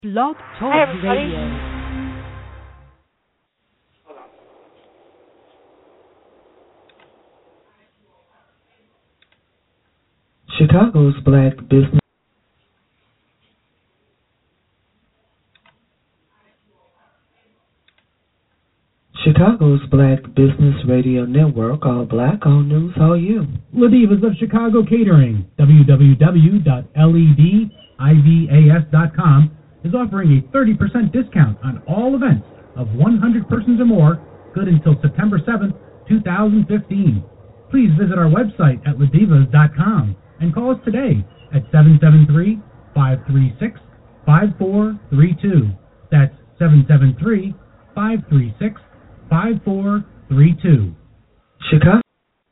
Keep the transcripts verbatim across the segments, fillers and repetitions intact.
Blog Talk Hi, everybody. Radio. Chicago's Black Business Chicago's Black Business Radio Network, all black, all news, all you. Ladivas of Chicago Catering, w w w dot ledivas dot com, is offering a thirty percent discount on all events of one hundred persons or more, good until September seventh, two thousand fifteen. Please visit our website at ladivas dot com and call us today at seven seven three, five three six, five four three two. That's seven seven three, five three six, five four three two. Chicago.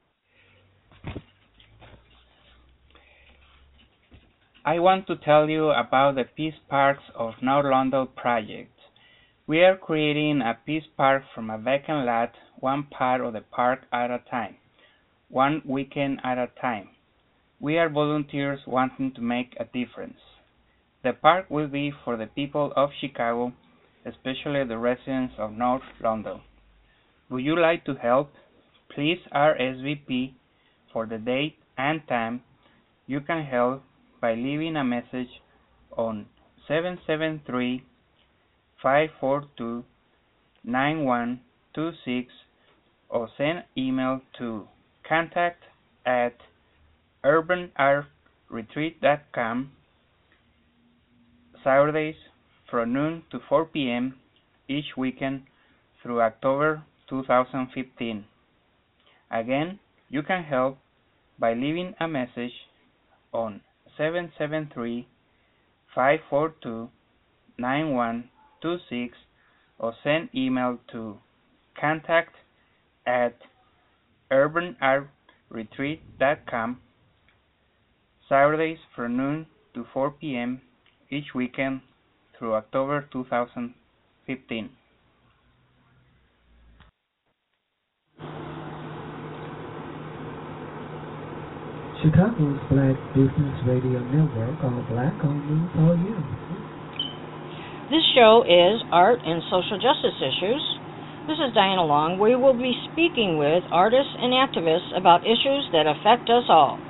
I want to tell you about the Peace Parks of North London project. We are creating a Peace Park from a vacant lot, one part of the park at a time, one weekend at a time. We are volunteers wanting to make a difference. The park will be for the people of Chicago, especially the residents of North London. Would you like to help? Please R S V P for the date and time. You can help by leaving a message on seven seven three, five four two, nine one two six or send email to contact at urban art retreat dot com. Saturdays from noon to four p m each weekend through October two thousand fifteen. Again, you can help by leaving a message on seven seven three, five four two, nine one two six or send email to contact at urban art retreat dot com. Saturdays from noon to four p m each weekend through October two thousand fifteen. Chicago's Black Business Radio Network, all black, all news, all you. This show is Art and Social Justice Issues. This is Diana Long. We will be speaking with artists and activists about issues that affect us all.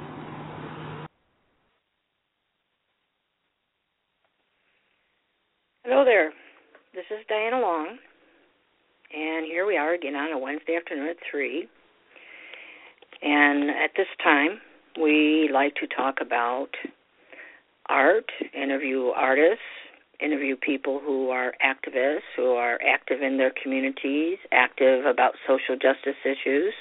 Hello there. This is Diana Long, and here we are again on a Wednesday afternoon at three. And at this time, we like to talk about art, interview artists, interview people who are activists, who are active in their communities, active about social justice issues.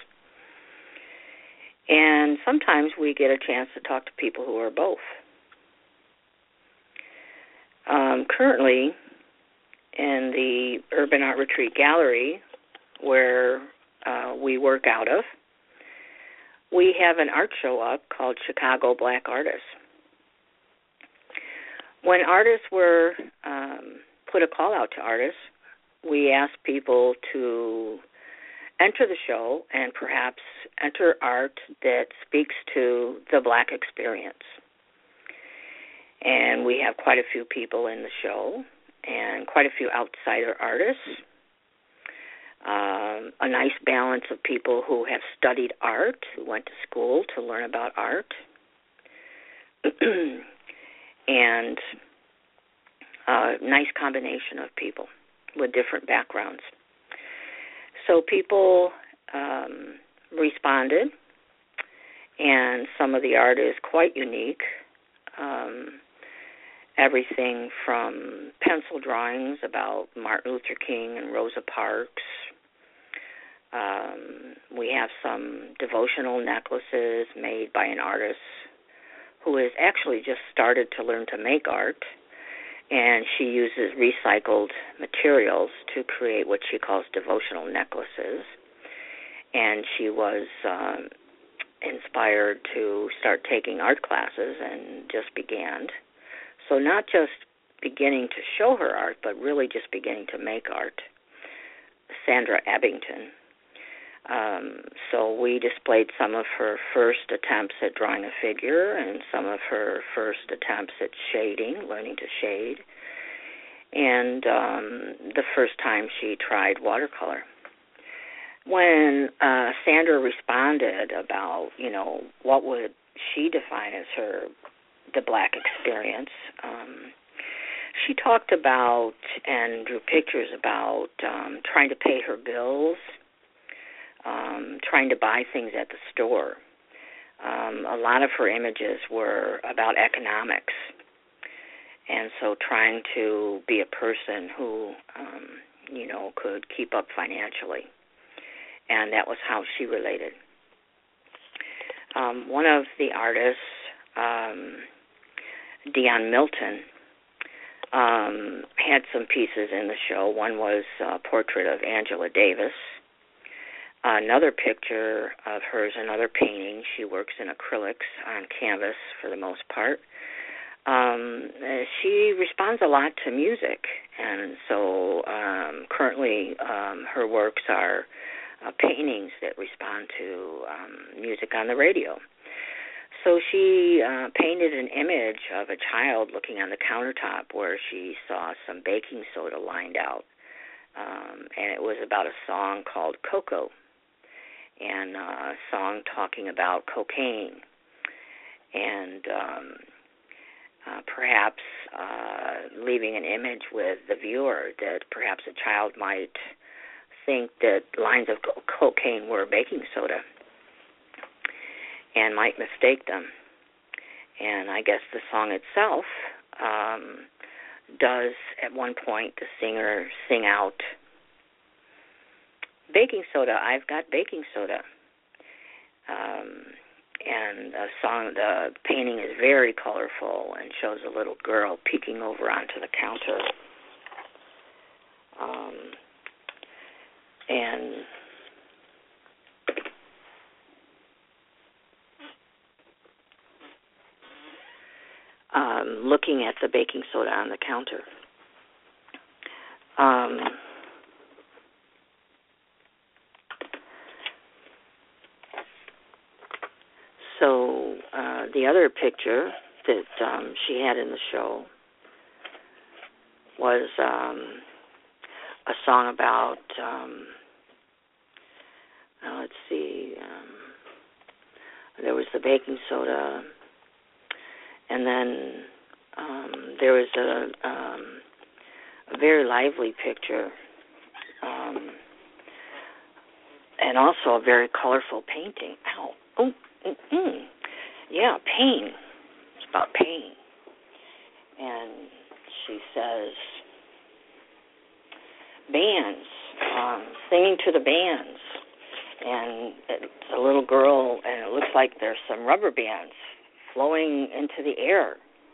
And sometimes we get a chance to talk to people who are both. Um, currently, in the Urban Art Retreat Gallery, where uh, we work out of, we have an art show up called Chicago Black Artists. When artists were um, put a call out to artists, we asked people to enter the show and perhaps enter art that speaks to the black experience. And we have quite a few people in the show and quite a few outsider artists. Um, a nice balance of people who have studied art, who went to school to learn about art, and a nice combination of people with different backgrounds. So people um, responded, and some of the art is quite unique. Um, everything from pencil drawings about Martin Luther King and Rosa Parks. Um, we have some devotional necklaces made by an artist who has actually just started to learn to make art, and she uses recycled materials to create what she calls devotional necklaces. And she was um, inspired to start taking art classes and just began. So not just beginning to show her art, but really just beginning to make art. Sandra Abington. Um, so we displayed some of her first attempts at drawing a figure and some of her first attempts at shading, learning to shade. and um, the first time she tried watercolor. When uh, Sandra responded about, you know, what would she define as her, the black experience, um, she talked about and drew pictures about um, trying to pay her bills, um, trying to buy things at the store. Um, a lot of her images were about economics, and so trying to be a person who, um, you know, could keep up financially. And that was how she related. Um, one of the artists, um, Dion Milton, um, had some pieces in the show. One was a portrait of Angela Davis. Another picture of hers, another painting. She works in acrylics on canvas for the most part. Um, she responds a lot to music, and so um, currently um, her works are uh, paintings that respond to um, music on the radio. So she uh, painted an image of a child looking on the countertop where she saw some baking soda lined out, um, and it was about a song called Coco, and uh, a song talking about cocaine, and um, uh, perhaps uh, leaving an image with the viewer that perhaps a child might think that lines of co- cocaine were baking soda and might mistake them. And I guess the song itself um, does, at one point, the singer sing out, "Baking soda, I've got baking soda." Um, and the song, the painting is very colorful and shows a little girl peeking over onto the counter. Um, and um, looking at the baking soda on the counter. Um, so uh, the other picture that um, she had in the show was um, a song about, um, uh, let's see, um, there was the baking soda, and then um, there was a, um, a very lively picture, um, and also a very colorful painting. Ow. Oh, mm-mm. Yeah, pain. It's about pain. And she says, bands, um, singing to the bands. And it's a little girl, and it looks like there's some rubber bands flowing into the air.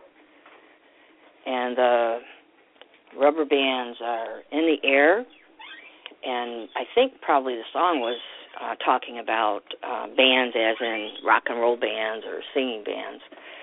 And the rubber bands are in the air, and I think probably the song was uh, talking about uh, bands as in rock and roll bands or singing bands.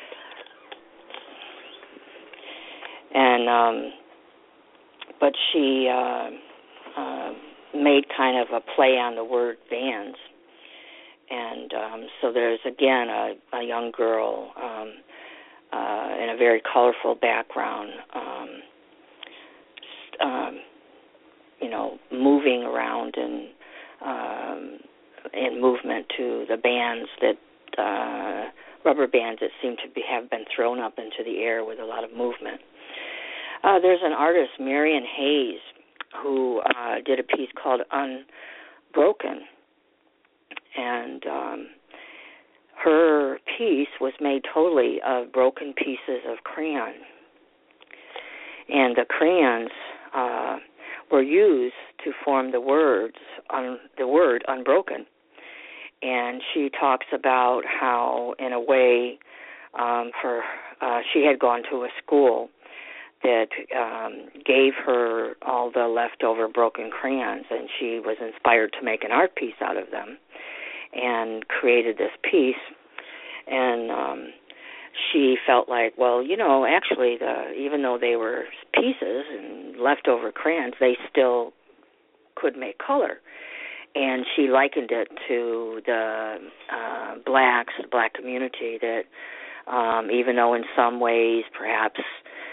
And, um, but she uh, uh, made kind of a play on the word bands. And um, so there's, again, a, a young girl um, uh, in a very colorful background, um, um, you know, moving around and um, in movement to the bands that, uh, rubber bands that seem to be, have been thrown up into the air with a lot of movement. Uh, there's an artist, Marion Hayes, who uh, did a piece called Unbroken. And um, her piece was made totally of broken pieces of crayon. And the crayons uh, were used to form the words, on the word unbroken. And she talks about how, in a way, um, for uh, she had gone to a school that um, gave her all the leftover broken crayons, and she was inspired to make an art piece out of them and created this piece. And um, she felt like, well, you know, actually, the, even though they were pieces and leftover crayons, they still could make color. And she likened it to the uh, blacks, the black community, that um, even though in some ways perhaps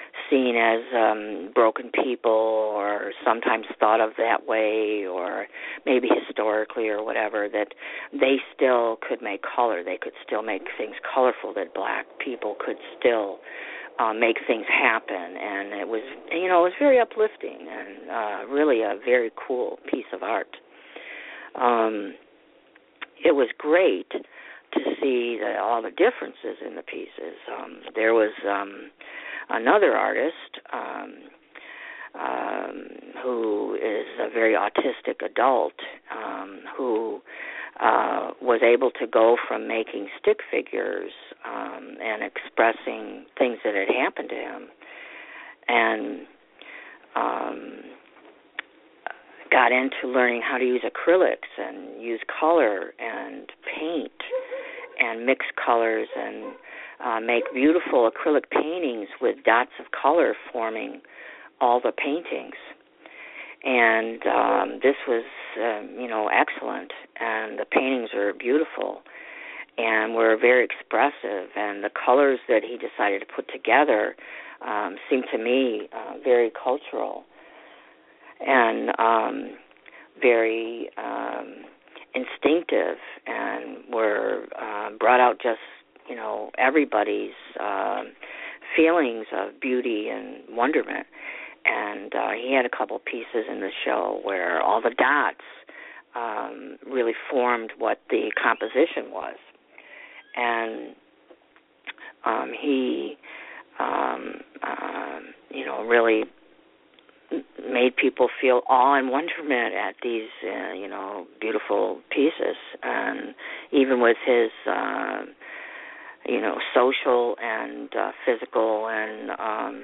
seen as um, broken people, or sometimes thought of that way, or maybe historically or whatever, that they still could make color. They could still make things colorful, that black people could still uh, make things happen. And it was, you know, it was very uplifting and uh, really a very cool piece of art. Um, it was great to see the, all the differences in the pieces. Um, there was um, another artist um, um, who is a very autistic adult um, who uh, was able to go from making stick figures um, and expressing things that had happened to him, and um, got into learning how to use acrylics and use color and paint and mix colors and uh, make beautiful acrylic paintings with dots of color forming all the paintings. And um, this was, um, you know, excellent. And the paintings were beautiful and were very expressive. And the colors that he decided to put together um, seemed to me uh, very cultural and um, very um, instinctive, and were uh, brought out just, you know, everybody's uh, feelings of beauty and wonderment. And uh, he had a couple pieces in the show where all the dots um, really formed what the composition was. And um, he, um, uh, you know, really made people feel awe and wonderment at these, uh, you know, beautiful pieces. And even with his, uh, you know, social and uh, physical and um,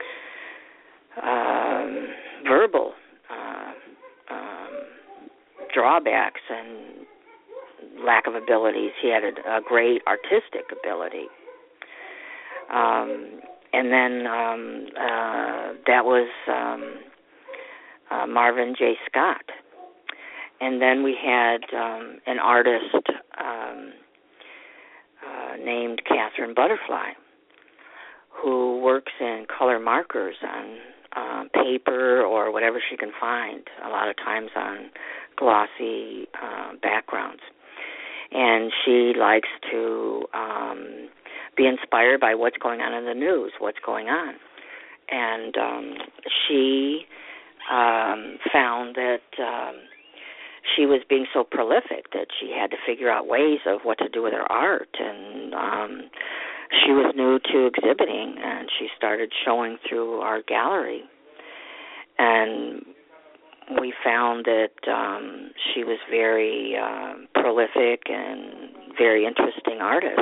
um, verbal uh, um, drawbacks and lack of abilities, he had a, a great artistic ability. Um, and then um, uh, that was um, uh, Marvin J. Scott. And then we had um, an artist um, uh, named Catherine Butterfly, who works in color markers on uh, paper or whatever she can find, a lot of times on glossy uh, backgrounds. And she likes to um, be inspired by what's going on in the news, what's going on. And um, she um, found that um, she was being so prolific that she had to figure out ways of what to do with her art. And um, she was new to exhibiting, and she started showing through our gallery. And we found that um, she was very uh, prolific and very interesting artist.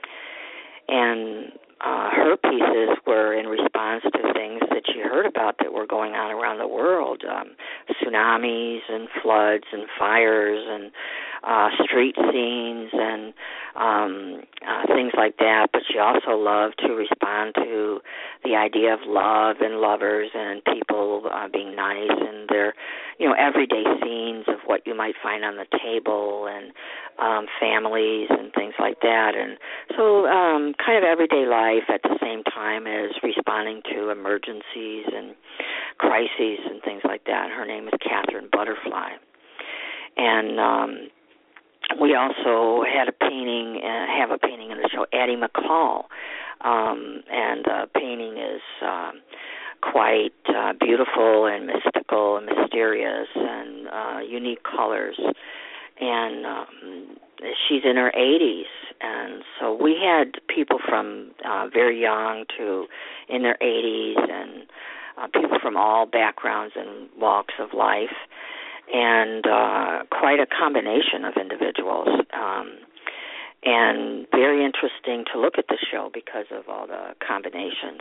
And uh, her pieces were in response to things that she heard about that were going on around the world, um, tsunamis and floods and fires and uh, street scenes and um, uh, things like that. But she also loved to respond to the idea of love and lovers and people uh, being nice and their, you know, everyday scenes of what you might find on the table and um, families and things like that. And so um, kind of everyday life at the same time as responding to emergencies and crises and things like that. Her name is Catherine Butterfly. And um, we also had a painting, uh, have a painting in the show, Addie McCall. Um, and the painting is um, quite uh, beautiful and mystical and mysterious and uh, unique colors. And um, she's in her eighties. And so we had people from uh, very young to in their eighties and uh, people from all backgrounds and walks of life, and uh, quite a combination of individuals. Um, and very interesting to look at the show because of all the combinations.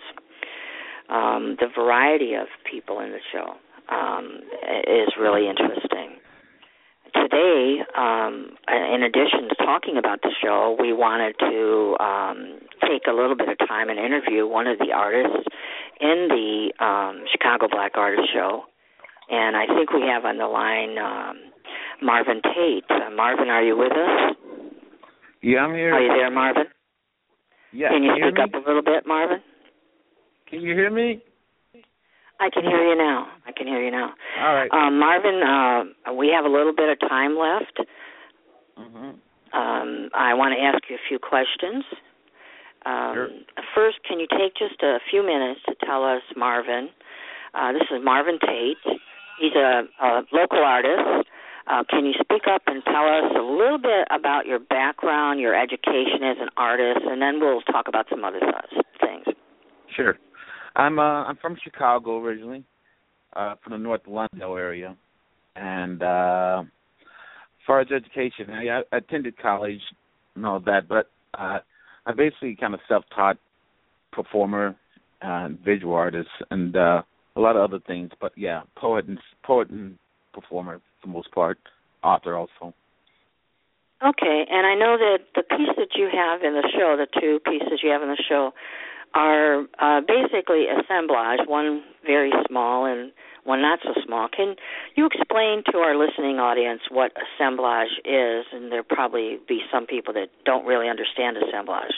Um, the variety of people in the show um, is really interesting. Today, um, in addition to talking about the show, we wanted to um, take a little bit of time and interview one of the artists in the um, Chicago Black Artist Show. And I think we have on the line um, Marvin Tate. Uh, Marvin, are you with us? Yeah, I'm here. Are you there, Marvin? Yeah. Can you can you speak up a little bit, Marvin? Can you hear me? I can hear you now. I can hear you now. All right. Um, Marvin, uh, we have a little bit of time left. Mm-hmm. Um, I want to ask you a few questions. Um, sure. First, can you take just a few minutes to tell us, Marvin? Uh, this is Marvin Tate. He's a, a local artist. Uh, can you speak up and tell us a little bit about your background, your education as an artist, and then we'll talk about some other th- things. Sure. I'm uh, I'm from Chicago originally, uh, from the North London area, and uh, as far as education, I, I attended college and all that, but uh, I'm basically kind of self-taught performer, uh, visual artist, and uh, a lot of other things. But yeah, poet and poet and performer for the most part, author also. Okay, and I know that the piece that you have in the show, the two pieces you have in the show, are uh, basically assemblage, one very small and one not so small. Can you explain to our listening audience what assemblage is? And there'll probably be some people that don't really understand assemblage.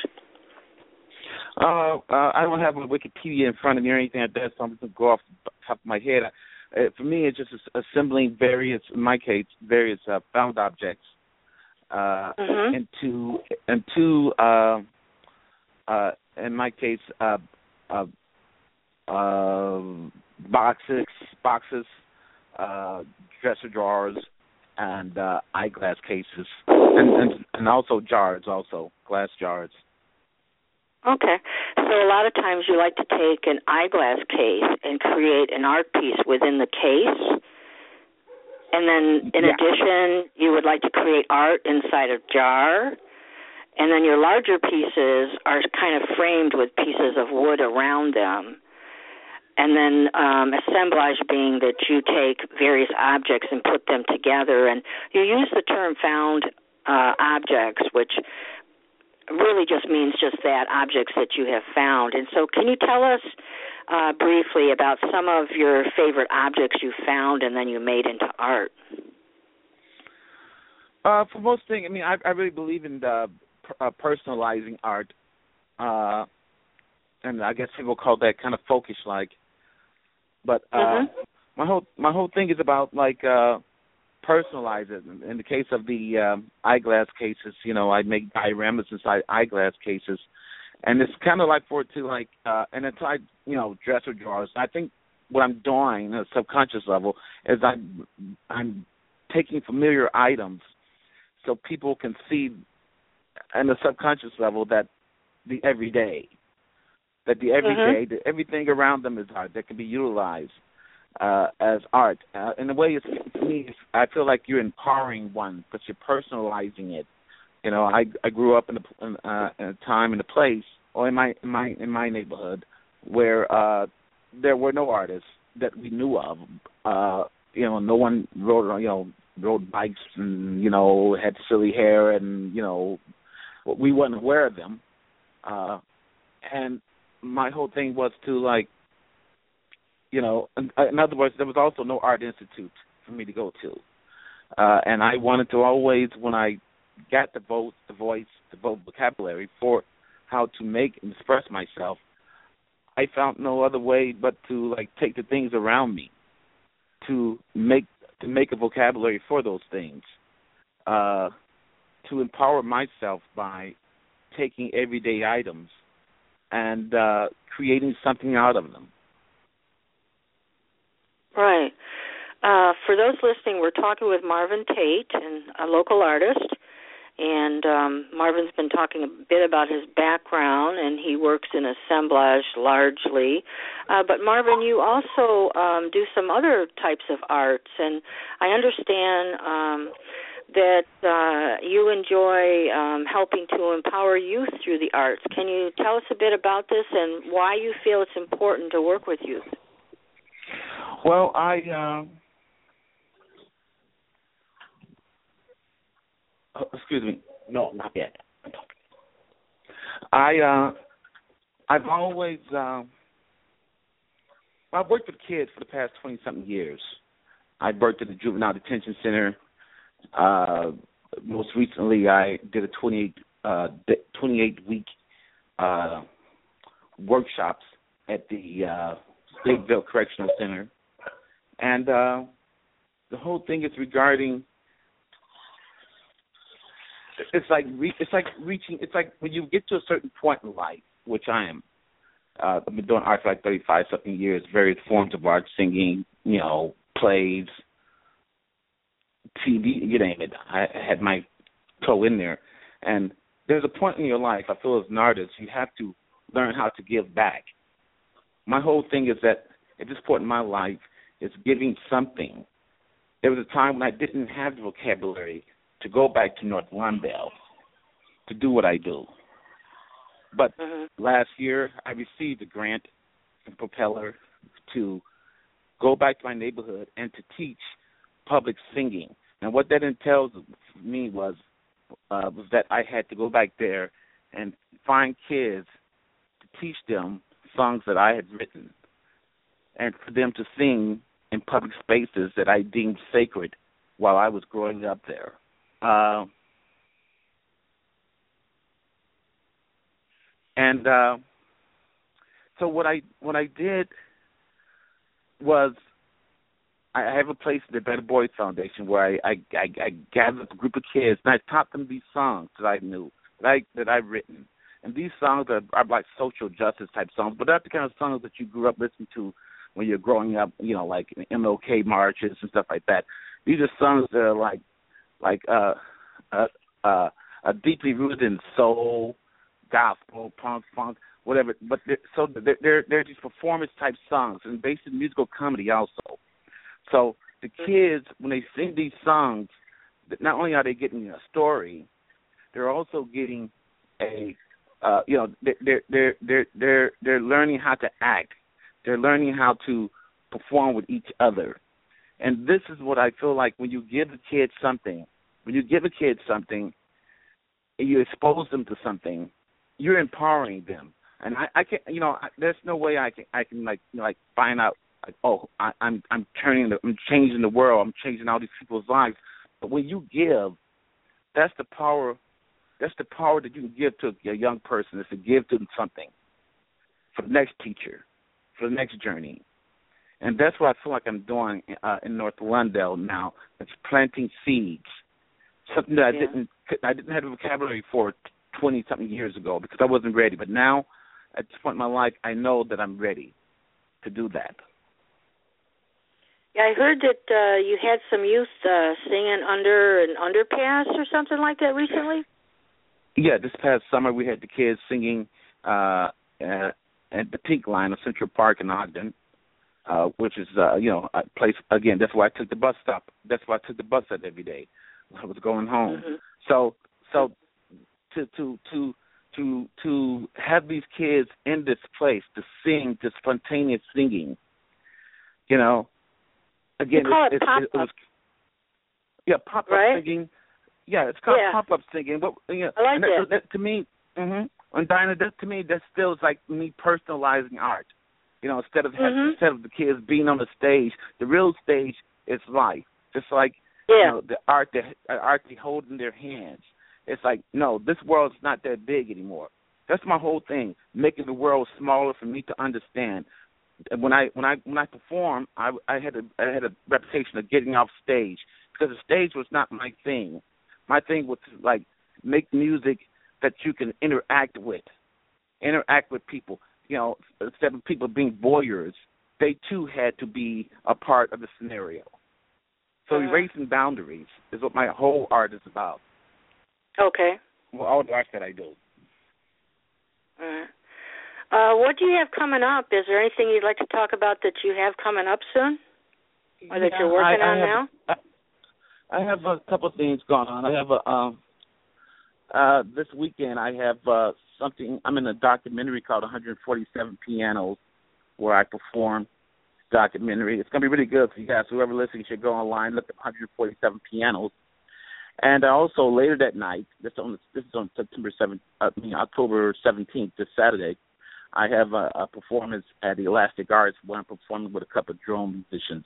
Uh, uh, I don't have a Wikipedia in front of me or anything like that, so I'm just going to go off the top of my head. Uh, for me, it's just assembling various, in my case, various uh, found objects uh, mm-hmm. into, into uh, uh, in my case, uh, uh, uh, boxes, boxes, uh, dresser drawers, and uh, eyeglass cases, and, and and also jars, also glass jars. Okay, so a lot of times you like to take an eyeglass case and create an art piece within the case, and then in yeah. addition, you would like to create art inside a jar. And then your larger pieces are kind of framed with pieces of wood around them. And then um, assemblage being that you take various objects and put them together. And you use the term found uh, objects, which really just means just that, objects that you have found. And so can you tell us uh, briefly about some of your favorite objects you found and then you made into art? Uh, for most things, I mean, I, I really believe in the Uh, personalizing art, uh, and I guess people call that kind of folkish-like. But uh, mm-hmm. my whole my whole thing is about like uh, personalize it. In the case of the um, eyeglass cases, you know, I make dioramas inside eyeglass cases, and it's kind of like for it to like uh, and inside you know dresser drawers. I think what I'm doing at a subconscious level is I'm I'm taking familiar items so people can see. And the subconscious level that the everyday, that the everyday, mm-hmm. that everything around them is art that can be utilized uh, as art. Uh, in a way, it's, for me, it's, I feel like you're empowering one because you're personalizing it. You know, I I grew up in a, in, uh, in a time in a place, or in my in my in my neighborhood, where uh, there were no artists that we knew of. Uh, you know, no one rode you know rode bikes and you know had silly hair and you know. We wasn't aware of them, uh, and my whole thing was to like, you know, in, in other words, there was also no art institute for me to go to, uh, and I wanted to always, when I got the vote, the voice, the vocabulary for how to make and express myself, I found no other way but to like take the things around me, to make to make a vocabulary for those things. Uh, to empower myself by taking everyday items and uh, creating something out of them. Right. Uh, for those listening, we're talking with Marvin Tate, and a local artist, and um, Marvin's been talking a bit about his background, and he works in assemblage largely. Uh, but Marvin, you also um, do some other types of arts, and I understand um, that uh, you enjoy um, helping to empower youth through the arts. Can you tell us a bit about this and why you feel it's important to work with youth? Well, I uh, oh, excuse me. No, not yet. I uh, I've always uh, I've worked with kids for the past twenty something years. I worked at the Juvenile Detention Center. Uh, most recently, I did a twenty-eight, uh, twenty-eight week uh, workshops at the uh, Stateville Correctional Center, and uh, the whole thing is regarding. It's like re- it's like reaching. It's like when you get to a certain point in life, which I am. Uh, I've been doing art for like thirty-five something years, various forms of art, singing, you know, plays, T V, you name it. I had my toe in there. And there's a point in your life, I feel as an artist, you have to learn how to give back. My whole thing is that at this point in my life, it's giving something. There was a time when I didn't have the vocabulary to go back to North Lawndale to do what I do. But mm-hmm. last year, I received a grant from Propeller to go back to my neighborhood and to teach public singing. And what that entails for me was uh, was that I had to go back there and find kids to teach them songs that I had written and for them to sing in public spaces that I deemed sacred while I was growing up there. Uh, and uh, so what I what I did was I have a place in the Better Boys Foundation where I, I, I, I gathered a group of kids and I taught them these songs that I knew, that, I, that I've written. And these songs are, are like social justice type songs, but they're the kind of songs that you grew up listening to when you're growing up, you know, like M L K marches and stuff like that. These are songs that are like like uh, uh, uh, uh, deeply rooted in soul, gospel, punk, funk, whatever. But they're, so they're, they're, they're these performance type songs and based in musical comedy also. So the kids, when they sing these songs, not only are they getting a story, they're also getting a, uh, you know, they're they're they're they're they're learning how to act. They're learning how to perform with each other, and this is what I feel like when you give a kid something, when you give a kid something, and you expose them to something, you're empowering them. And I, I can't, you know, I, there's no way I can I can like you know, like find out. Like, oh, I, I'm I'm turning, the, I'm changing the world. I'm changing all these people's lives. But when you give, that's the power. That's the power that you can give to a young person. Is to give to them something for the next teacher, for the next journey, and that's what I feel like I'm doing uh, in North Lawndale now. It's planting seeds, something that yeah. I didn't I didn't have the vocabulary for twenty something years ago because I wasn't ready. But now, at this point in my life, I know that I'm ready to do that. Yeah, I heard that uh, you had some youth uh, singing under an underpass or something like that recently. Yeah, this past summer we had the kids singing uh, at, at the Pink Line of Central Park in Ogden, uh, which is uh, you know a place. Again, that's why I took the bus stop. That's why I took the bus at every day when I was going home. Mm-hmm. So, so to to to to to have these kids in this place to sing, to spontaneous singing, you know. Again, you call it, it, it, pop-up. it, it was, yeah, pop-up right? singing. Yeah, it's called yeah. pop-up singing. But, you know, I like and that. that, that. To me, mm-hmm, and Dinah, that to me, that still is like me personalizing art. You know, instead of mm-hmm. having, instead of the kids being on the stage, the real stage is life. Just like yeah. you know, the art that uh, art they hold in their hands. It's like, no, this world's not that big anymore. That's my whole thing, making the world smaller for me to understand. When I when I when I perform, I, I had a I had a reputation of getting off stage because the stage was not my thing. My thing was to, like, make music that you can interact with, interact with people. You know, instead of people being voyeurs, they too had to be a part of the scenario. So uh-huh. erasing boundaries is what my whole art is about. Okay. Well, all the art that I do. Uh-huh. Uh, what do you have coming up? Is there anything you'd like to talk about that you have coming up soon, or that yeah, you're working I, I on have, now? I, I have a couple of things going on. I have a um, uh, this weekend. I have uh, something. I'm in a documentary called one hundred forty-seven Pianos, where I perform documentary. It's gonna be really good for you guys. Whoever listening should go online, look at one hundred forty-seven Pianos. And also later that night, this on this is on September seventh, uh, I mean October seventeenth, this Saturday. I have a, a performance at the Elastic Arts where I'm performing with a couple of drone musicians.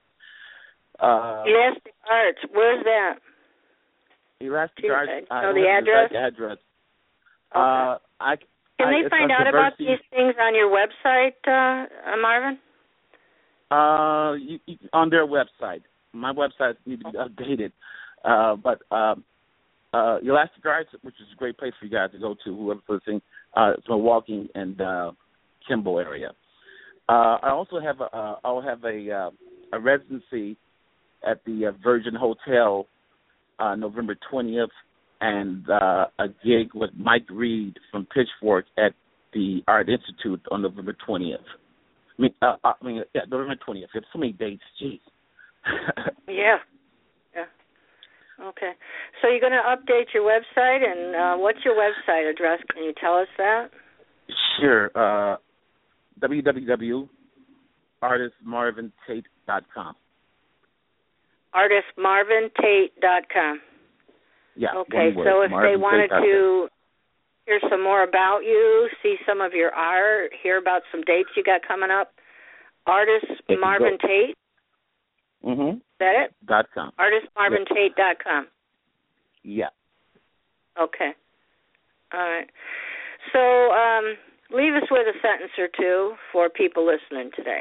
Uh, Elastic Arts, where's that? Elastic Do Arts. you I know the address? The address. Okay. Uh, I Can I, they find out about these things on your website, uh, Marvin? Uh, you, you, on their website. My website needs to be updated. Uh, but uh, uh, Elastic Arts, which is a great place for you guys to go to, whoever's listening, uh, it's Milwaukee and uh, Kimball area. Uh, I also have a, uh, I'll have a uh, a residency at the uh, Virgin Hotel uh, November twentieth, and uh, a gig with Mike Reed from Pitchfork at the Art Institute on November twentieth. I mean, uh, I mean, yeah, November twentieth. There's so many dates, geez. yeah, yeah. Okay. So you're going to update your website, and uh, what's your website address? Can you tell us that? Sure. Uh, w w w dot artist marvin tate dot com. artist marvin tate dot com. Yeah. Okay, so if they wanted to hear some more about you, see some of your art, hear about some dates you got coming up, Artist Marvin Tate. Mm-hmm. Is that it? Dot com. artist marvin tate dot com. Yeah. Okay. All right. So um, leave us with a sentence or two for people listening today.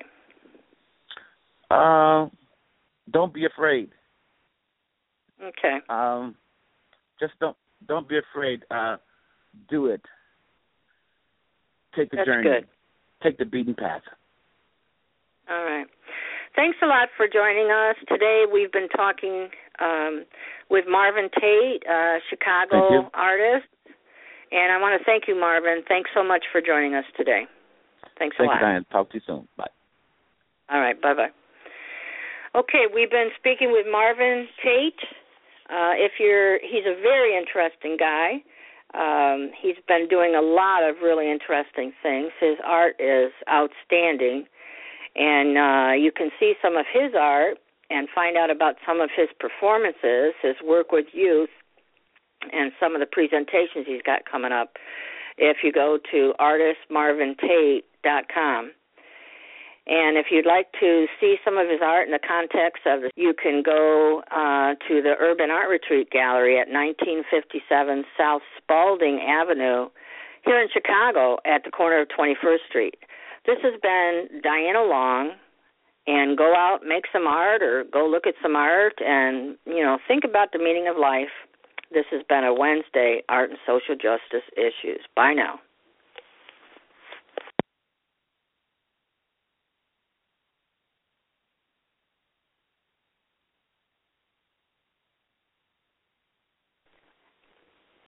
Uh, don't be afraid. Okay. Um, just don't don't be afraid. Uh, do it. Take the That's journey. Good. Take the beaten path. All right. Thanks a lot for joining us. Today we've been talking um, with Marvin Tate, uh, Chicago artist. And I want to thank you, Marvin. Thanks so much for joining us today. Thanks a Thank lot. Thank you, Diane. Talk to you soon. Bye. All right. Bye-bye. Okay, we've been speaking with Marvin Tate. Uh, if you're, he's a very interesting guy. Um, he's been doing a lot of really interesting things. His art is outstanding. And uh, you can see some of his art and find out about some of his performances, his work with youth, and some of the presentations he's got coming up if you go to artist marvin tate dot com. And if you'd like to see some of his art in the context of it, you can go uh, to the Urban Art Retreat Gallery at nineteen fifty-seven South Spalding Avenue here in Chicago at the corner of twenty-first Street. This has been Diana Long, and go out, make some art, or go look at some art, and, you know, think about the meaning of life. This has been a Wednesday, Art and Social Justice Issues. Bye now.